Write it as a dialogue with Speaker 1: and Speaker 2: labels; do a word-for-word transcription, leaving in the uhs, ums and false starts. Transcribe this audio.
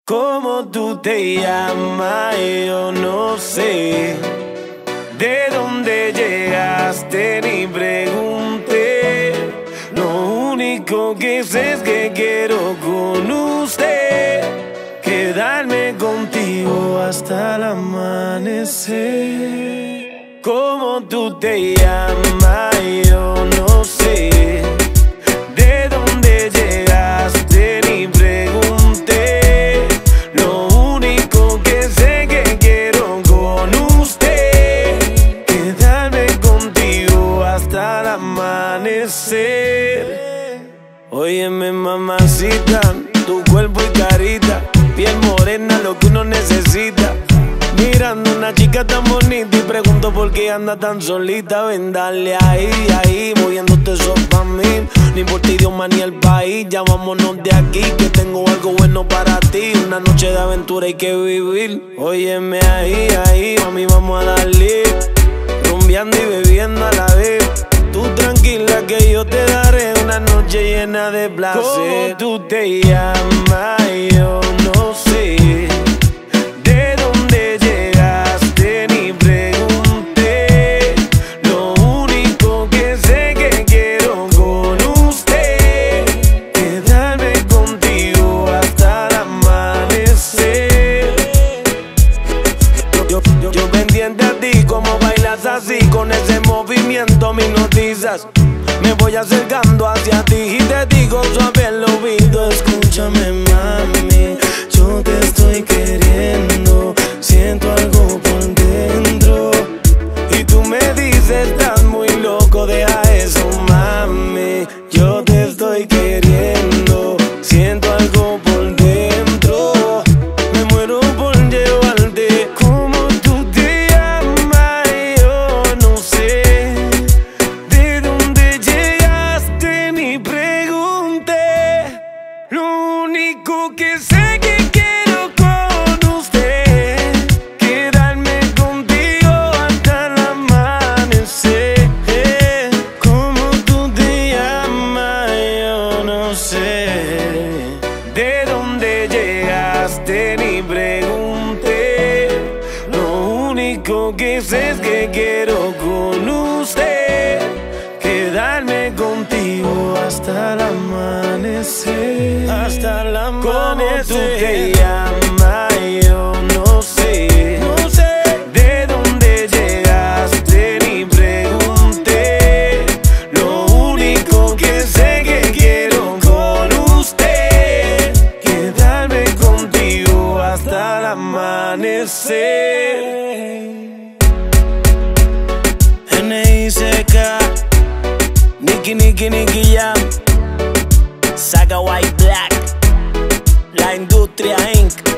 Speaker 1: ¿Cómo tú te llamas? Yo no sé. ¿De dónde llegaste? Ni pregunté. Lo único que sé es que quiero con usted quedarme contigo hasta el amanecer. ¿Cómo tú te llamas? Yo no sé. ¿De dónde llegaste? Ni pregunté. Lo único que sé que quiero con usted quedarme contigo hasta el amanecer. Óyeme, mamacita, tu cuerpo y carita, piel morena, lo que uno necesita. Mirando una chica tan bonita y pregunto por qué anda tan solita. Ven, dale ahí, ahí, moviéndote eso pa' mí. No importa idioma ni el país, ya vámonos de aquí, que tengo algo bueno para ti. Una noche de aventura hay que vivir. Óyeme ahí, ahí, mami, vamos a darle. Rumbeando y bebiendo a la vez. Tú tranquila que yo te daré una noche llena de placer. ¿Cómo tú te llamas? Yo no sé. ¿De dónde llegaste? Ni pregunté. Lo único que sé que quiero con usted quedarme contigo hasta el amanecer. Yo, yo, yo pendiente a ti, como bailas así, con ese movimiento me hipnotizas. Me voy acercando hacia ti y te digo suave al oído: escúchame, mami, yo te estoy queriendo, siento algo por dentro. Y tú me dices, estás muy loco, deja eso, mami. Yo te estoy queriendo, siento algo por dentro. Me muero por llevarte. ¿Cómo tú te llamas? Yo no sé. ¿De dónde llegaste? Ni pregunté. Lo único que sé que quiero con usted quedarme contigo hasta el amanecer. ¿Cómo tú te llamas? Yo no sé. ¿De dónde llegaste? Ni pregunté. Lo único que sé es que quiero con usted quedarme contigo hasta el amanecer. Hasta el amanecer. ¿Cómo tú te llamas? Yo no sé. No sé. ¿De dónde llegaste? Ni pregunté. Lo único que sé que quiero con usted quedarme contigo hasta el amanecer. N I C K, Nicky, Nicky, Nicky Jam, Saga White Black, La Industria incorporated.